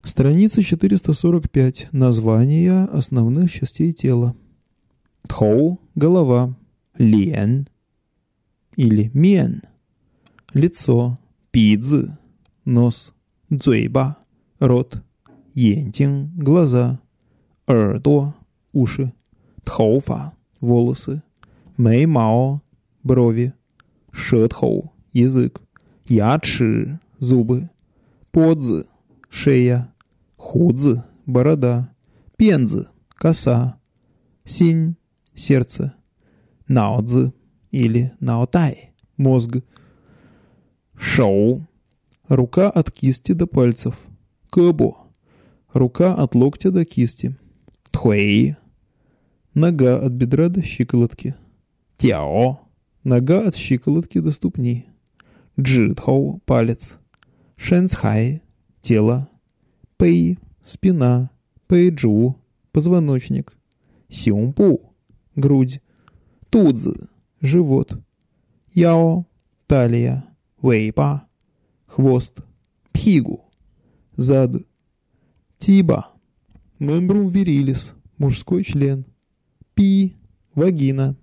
Страница 445. Названия основных частей тела. Тхоу – голова. Лен или мен – лицо. Пидзы – нос. Цзуйба – рот. Янтин – глаза. Эрдо – уши. Тхоуфа – волосы. Мэймао – брови. Шэтхоу – язык. Ячи – зубы. Подзы – шея. Худзы – борода. Пензы – коса. Синь – сердце. Наодзы или наотай – мозг. Шоу – рука от кисти до пальцев. Кэбо – рука от локтя до кисти. Тхуэй – нога от бедра до щиколотки. Тяо – нога от щиколотки до ступни. Джитхоу – палец. Шэнцхай – тело. Пэй – спина. Пэйджу – позвоночник. Сюмпу – грудь. Тудзы – живот. Яо – талия. Вэйпа – хвост. Пхигу – зад. Тиба – мембрум вирилис – мужской член. Пи – вагина.